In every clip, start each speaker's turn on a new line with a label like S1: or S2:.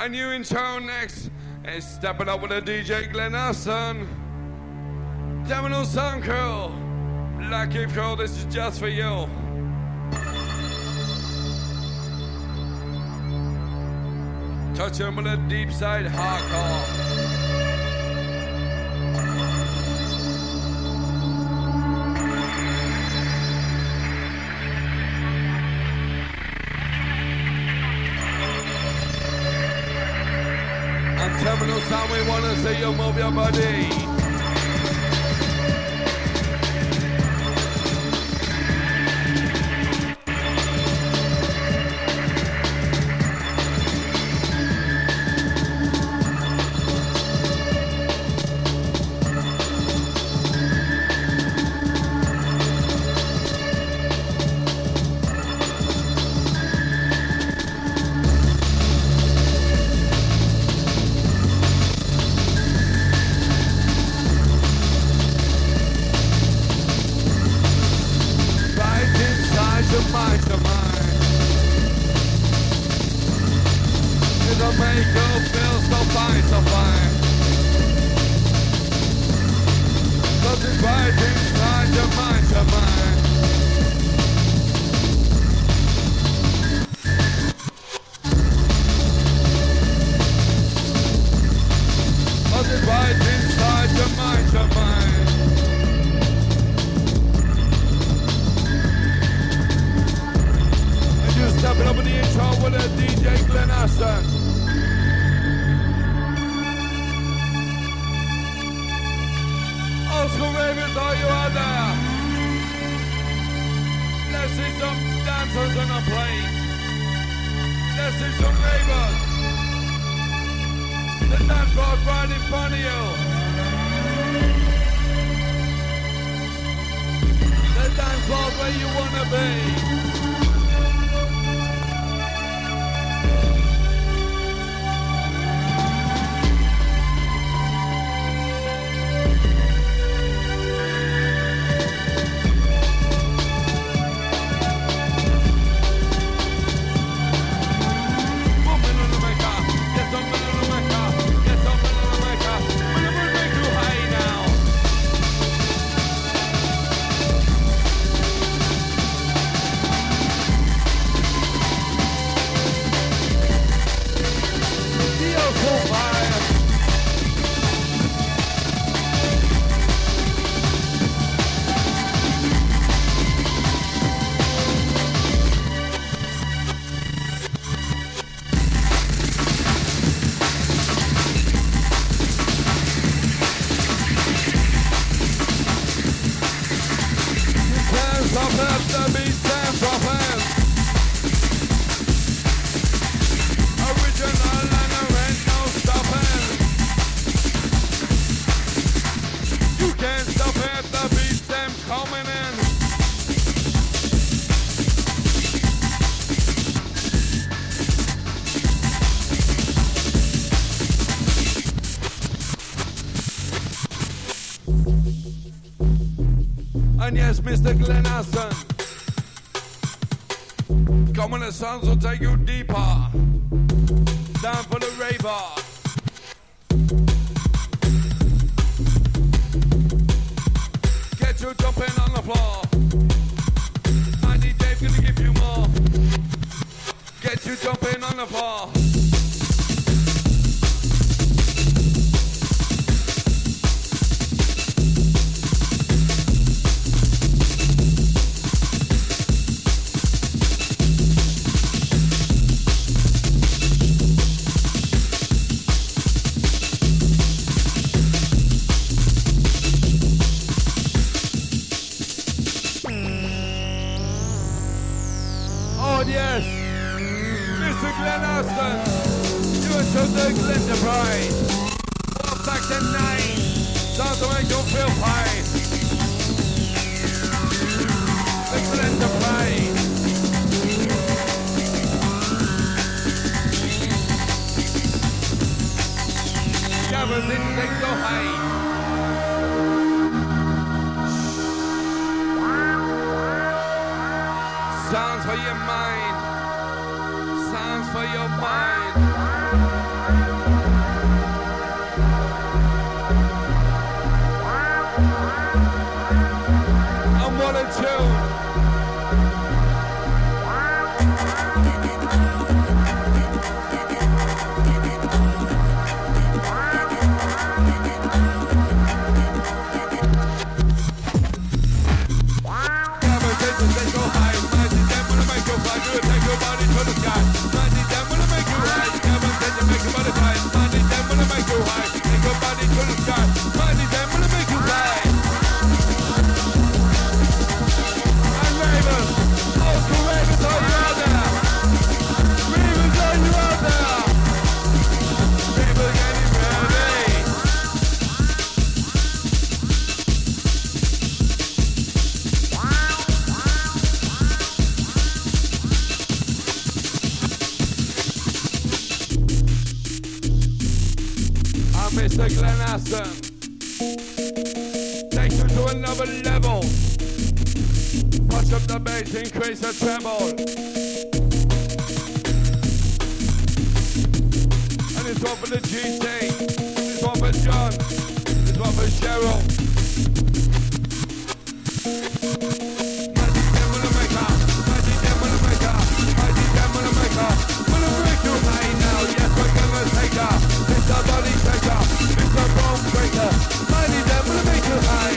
S1: And you in town next is stepping up with a DJ Glenn Aston. Terminal Sound Crew. Black Keep Crew, this is just for you. Touch him with a deep side hardcore. Terminal Sound, we wanna see you move your body. And yes, Mr. Glenn Aston. Come on, the sounds will take you deeper. Down for the raver. Get you jumping on the floor. My DJ's gonna give you more. Get you jumping on the floor. Sounds for your mind. Sounds for your mind. Larson. Take you to another level. Push up the bass, increase the treble. And this one for the GT. This one for John. This one for Cheryl. Magic Devil Maker. Magic Devil Maker. Magic Devil Maker. Gonna break you high now. Yes, we're gonna take her. It's a body taker. It's a bone breaker. Magic Devil make you high.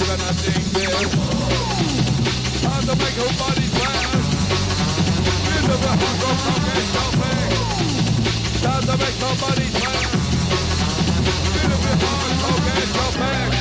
S1: gonna sing this. Time to make your body plan. Feel the hardcore punk and jumping. Time to make your body plan. Feel the hardcore and jumping.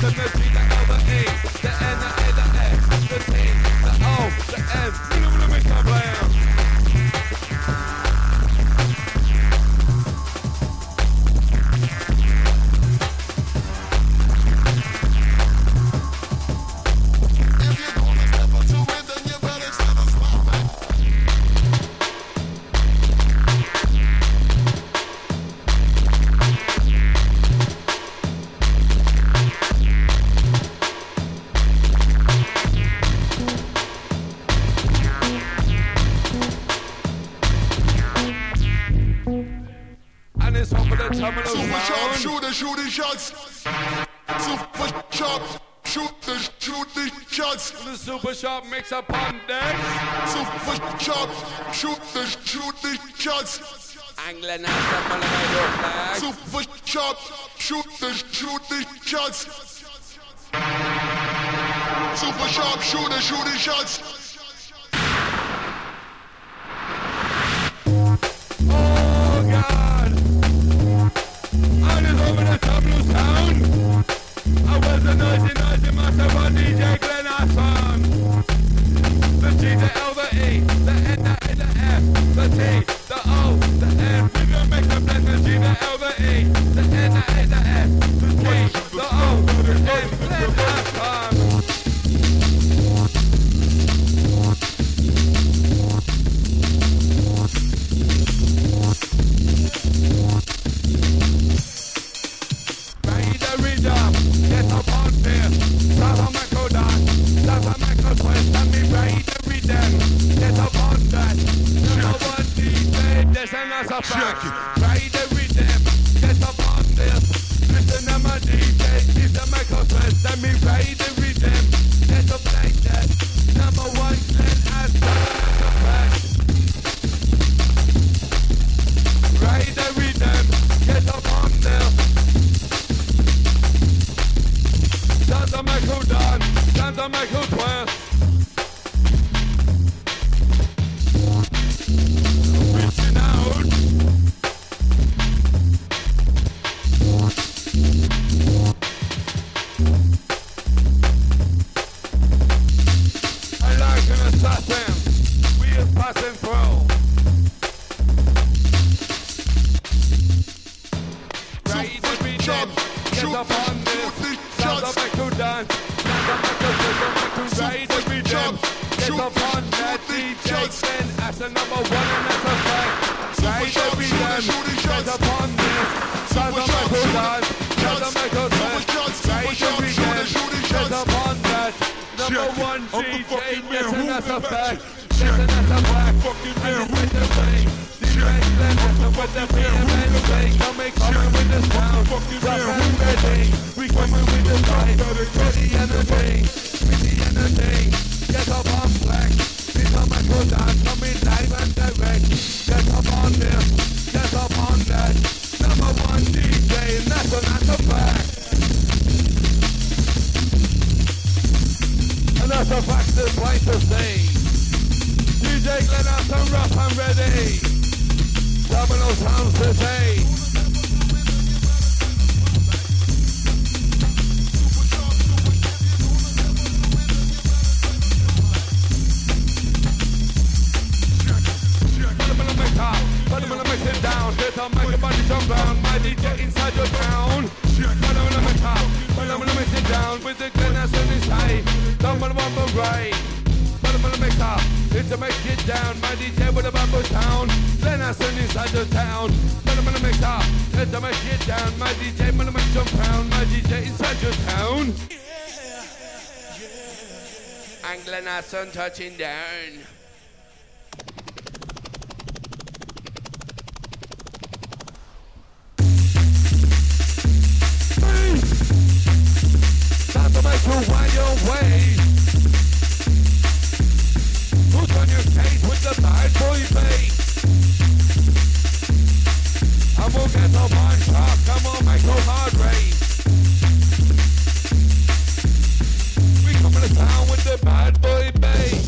S1: and the G, the L, the E, the N, the A, the S, the T, the O, the N. Let me stop playing.
S2: Shooting shots. Super sharp. Shooting shots.
S1: The super sharp mix up on deck.
S2: Super sharp. Shooting shots.
S1: Angling out the Malamedo flag.
S2: Super sharp. Shooting shots. Super sharp. Shooting shots.
S1: Over the top of town. I was a noisy massive on DJ Glenn Hassan. The G, the L, the E, the N, the A, the F, the T, the O, the N. We gonna make the blend. The G, the L, the E, the N, the A, the F, the T, the O, the N. Glenn Hassan. Get up on this, start a macro dance, start a macro twist, and be ready to read them. Get up on that, number one DJ, this and that's a fact. Ready to read them, get up on this, listen to my DJ, give the macro twist, and be ready to read them. Get up like that, number one, and that's a fact. Ready to read them, get up on this. Santa Michael Don, Santa Michael Twist. Reaching out. I like an assassin. We are passing through. Ready to be dead. Get up on this. Santa Michael dance, Santa Michael ready to be them. Get up on that DJ, then as a number one and that's a fact. Ready to be them. Get up on this, Santa Michael dance, Santa Michael dance, ready to be them. Get up on that number one DJ, yes and that's a fact. Yes and that's a fact. And it's with the thing. With the BMN thing, come make coming with the sound. Rough and ready, we coming with the fight. Ready and the thing, ready and the thing. Get up on black, become a good dance, coming live and direct. Get up on this, get up on that. Number one DJ, and that's a fact. And that's a fact that's right to say. DJ Glenn Hassan, rough and ready. Domino sounds today. Put him on the mix it down. Get up, make your body jump round. My DJ inside your town. Put him on the mix it down. With the Glenn Hassan inside. Don't want to bumble right. Put him on the mix up. It's to make it down, my DJ with a bamboo town. Glenn Hassan inside the town. Put him in the mix up. It's to make it down, my DJ with a make jump round. My DJ inside your town. And Glenn Hassan touching down. Time to make you wind your way. Who's on your case with the bad boy bass? I will get the one shot, come on, make no hard race. We come to town with the bad boy bass.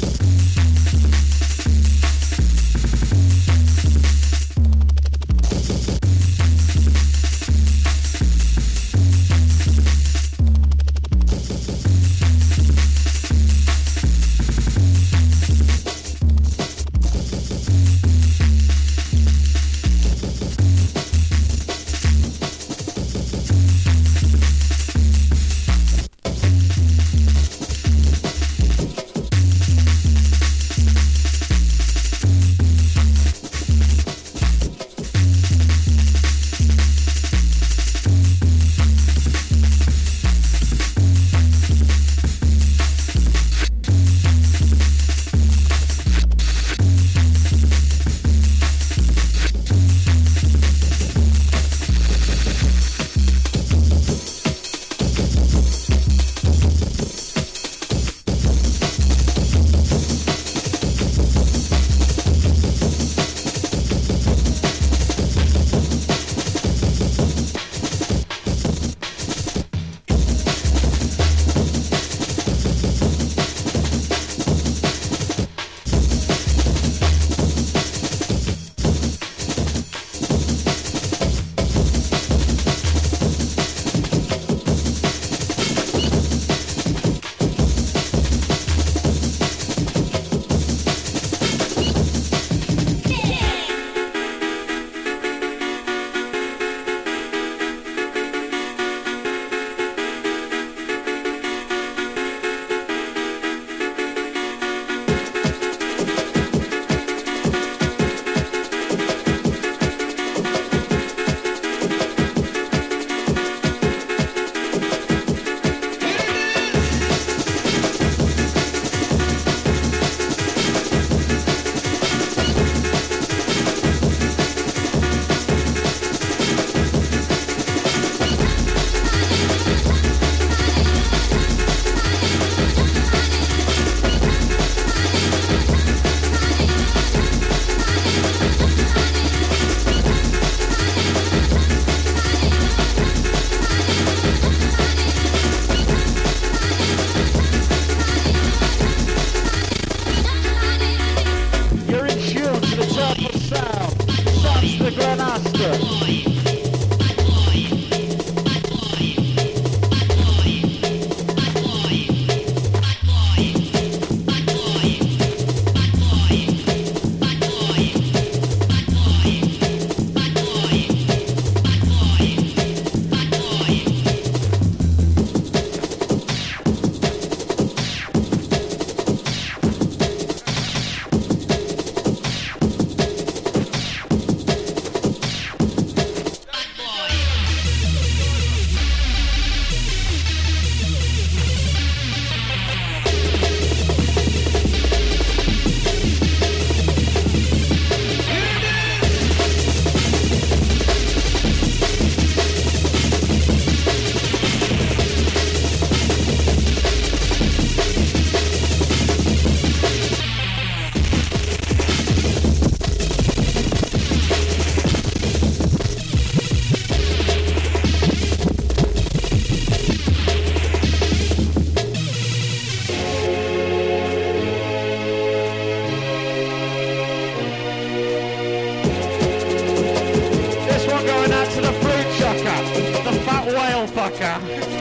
S3: motherfucker.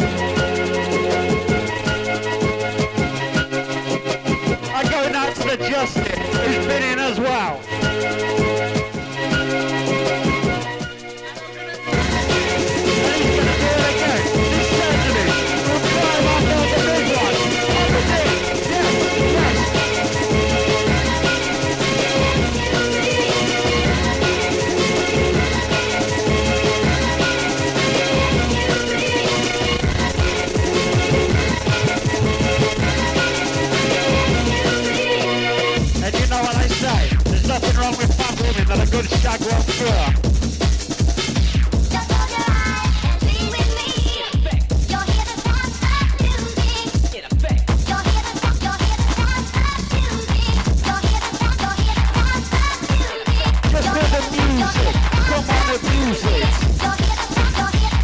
S3: I go nuts to Justin, who's been in as well. And he's gonna do it again. This Saturday. We'll climb up on the big one. On the big. Yes, yes. And you know what I say? There's nothing wrong with fat women that a good shag won't cure.
S4: Just close your eyes and be with me. You'll hear the sound of music. You'll hear the sound of music. You'll hear the sound of music.
S3: Just hear the music. Come on, abuse it.
S4: You'll hear the sound of music.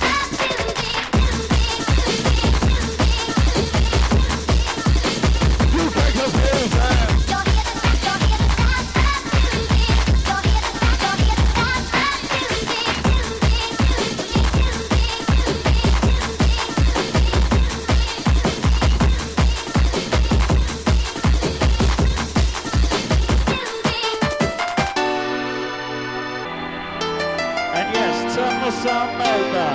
S1: You take a pill, man.
S4: You'll hear the sound of music. You'll hear the sound of music.
S3: And yes, turn the sound over.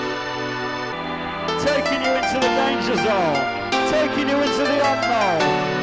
S3: Taking you into the danger zone. Taking you into the unknown.